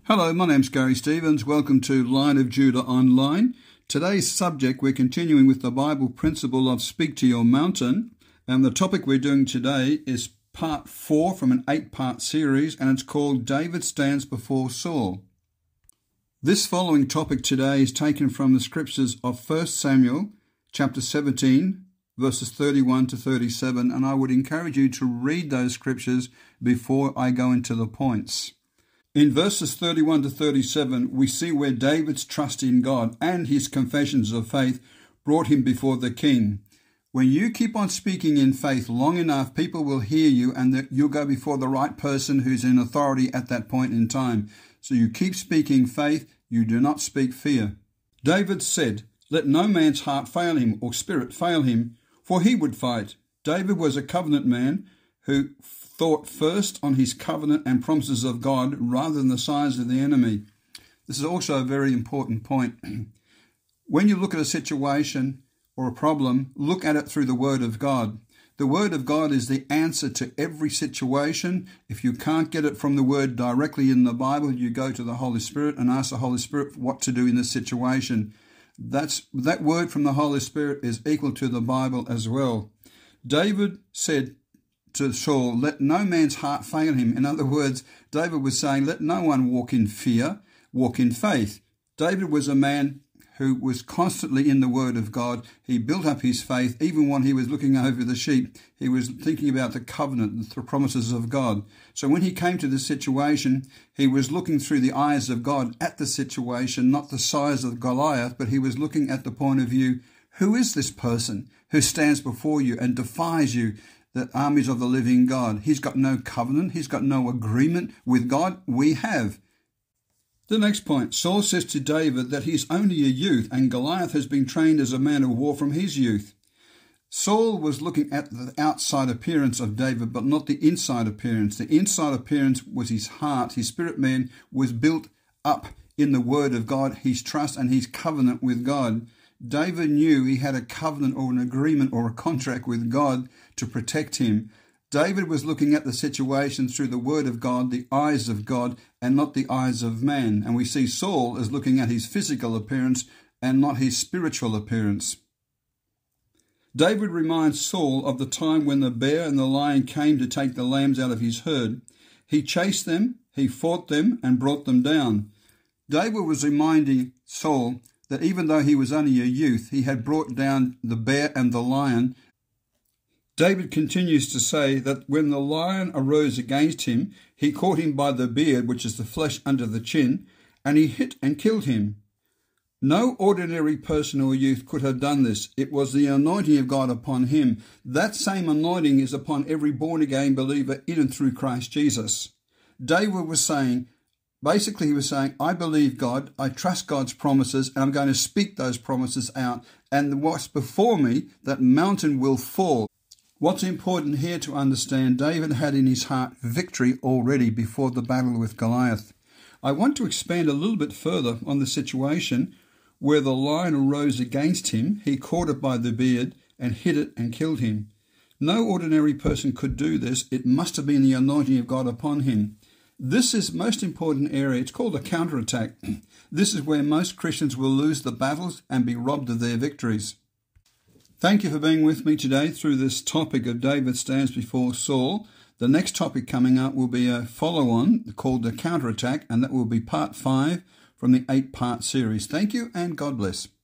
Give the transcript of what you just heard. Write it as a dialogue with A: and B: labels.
A: Hello, my name's Gary Stevens. Welcome to Lion of Judah Online. Today's subject, we're continuing with the Bible principle of Speak to Your Mountain. And the topic we're doing today is part 4 from an 8-part series, and it's called David Stands Before Saul. This following topic today is taken from the scriptures of 1 Samuel chapter 17, verses 31 to 37, and I would encourage you to read those scriptures before I go into the points. In verses 31 to 37, we see where David's trust in God and his confessions of faith brought him before the king. When you keep on speaking in faith long enough, people will hear you and you'll go before the right person who's in authority at that point in time. So you keep speaking faith, you do not speak fear. David said, "Let no man's heart fail him or spirit fail him, for he would fight." David was a covenant man who thought first on his covenant and promises of God rather than the size of the enemy. This is also a very important point. When you look at a situation or a problem, look at it through the Word of God. The Word of God is the answer to every situation. If you can't get it from the Word directly in the Bible, you go to the Holy Spirit and ask the Holy Spirit what to do in this situation. That word from the Holy Spirit is equal to the Bible as well. David said to Saul, "Let no man's heart fail him." In other words, David was saying, let no one walk in fear, walk in faith. David was a man who was constantly in the Word of God. He built up his faith. Even when he was looking over the sheep, he was thinking about the covenant, the promises of God. So when he came to this situation, he was looking through the eyes of God at the situation, not the size of Goliath, but he was looking at the point of view, who is this person who stands before you and defies you, the armies of the living God? He's got no covenant. He's got no agreement with God. We have. The next point, Saul says to David that he's only a youth and Goliath has been trained as a man of war from his youth. Saul was looking at the outside appearance of David, but not the inside appearance. The inside appearance was his heart. His spirit man was built up in the Word of God, his trust and his covenant with God. David knew he had a covenant or an agreement or a contract with God to protect him. David was looking at the situation through the Word of God, the eyes of God, and not the eyes of man. And we see Saul as looking at his physical appearance and not his spiritual appearance. David reminds Saul of the time when the bear and the lion came to take the lambs out of his herd. He chased them, he fought them, and brought them down. David was reminding Saul that even though he was only a youth, he had brought down the bear and the lion. David continues to say that when the lion arose against him, he caught him by the beard, which is the flesh under the chin, and he hit and killed him. No ordinary person or youth could have done this. It was the anointing of God upon him. That same anointing is upon every born-again believer in and through Christ Jesus. David was saying, basically, he was saying, I believe God, I trust God's promises, and I'm going to speak those promises out. And what's before me, that mountain will fall. What's important here to understand, David had in his heart victory already before the battle with Goliath. I want to expand a little bit further on the situation where the lion arose against him, he caught it by the beard and hit it and killed him. No ordinary person could do this. It must have been the anointing of God upon him. This is the most important area. It's called a counterattack. This is where most Christians will lose the battles and be robbed of their victories. Thank you for being with me today through this topic of David stands before Saul. The next topic coming up will be a follow-on called the counterattack, and that will be part 5 from the 8-part series. Thank you and God bless.